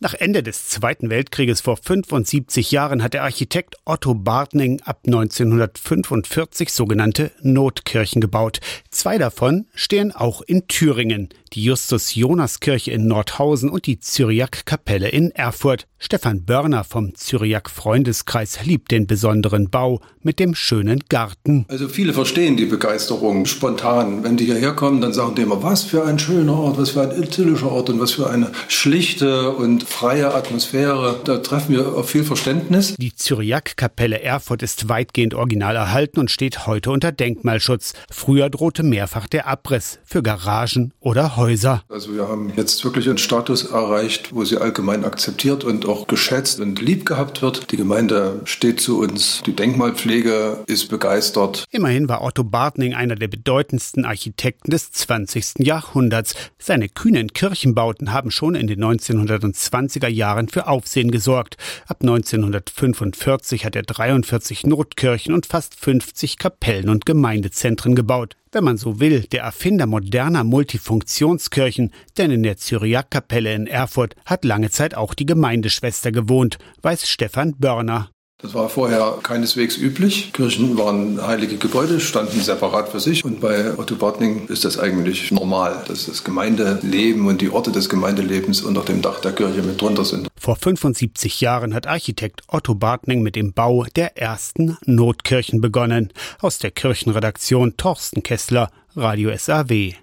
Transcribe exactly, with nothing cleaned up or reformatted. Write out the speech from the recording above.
Nach Ende des Zweiten Weltkrieges vor fünfundsiebzig Jahren hat der Architekt Otto Bartning ab neunzehnhundertfünfundvierzig sogenannte Notkirchen gebaut. Zwei davon stehen auch in Thüringen. Die Justus-Jonas-Kirche in Nordhausen und die Cyriakkapelle in Erfurt. Stefan Börner vom Cyriak-Freundeskreis liebt den besonderen Bau mit dem schönen Garten. Also viele verstehen die Begeisterung spontan. Wenn die hierher kommen, dann sagen die immer, was für ein schöner Ort, was für ein idyllischer Ort und was für eine schlichte und freie Atmosphäre. Da treffen wir auf viel Verständnis. Die Cyriakkapelle Erfurt ist weitgehend original erhalten und steht heute unter Denkmalschutz. Früher drohte mehrfach der Abriss für Garagen oder Häuser. Also wir haben jetzt wirklich einen Status erreicht, wo sie allgemein akzeptiert und auch geschätzt und lieb gehabt wird. Die Gemeinde steht zu uns. Die Denkmalpflege ist begeistert. Immerhin war Otto Bartning einer der bedeutendsten Architekten des zwanzigsten Jahrhunderts. Seine kühnen Kirchenbauten haben schon in den neunzehnhundertzwanziger Jahren für Aufsehen gesorgt. Ab neunzehnhundertfünfundvierzig hat er dreiundvierzig Notkirchen und fast fünfzig Kapellen und Gemeindezentren gebaut. Wenn man so will, der Erfinder moderner Multifunktionskirchen, denn in der Cyriakkapelle in Erfurt hat lange Zeit auch die Gemeindeschwester gewohnt, weiß Stefan Börner. Das war vorher keineswegs üblich. Kirchen waren heilige Gebäude, standen separat für sich. Und bei Otto Bartning ist das eigentlich normal, dass das Gemeindeleben und die Orte des Gemeindelebens unter dem Dach der Kirche mit drunter sind. Vor fünfundsiebzig Jahren hat Architekt Otto Bartning mit dem Bau der ersten Notkirchen begonnen. Aus der Kirchenredaktion Thorsten Kessler, Radio S A W.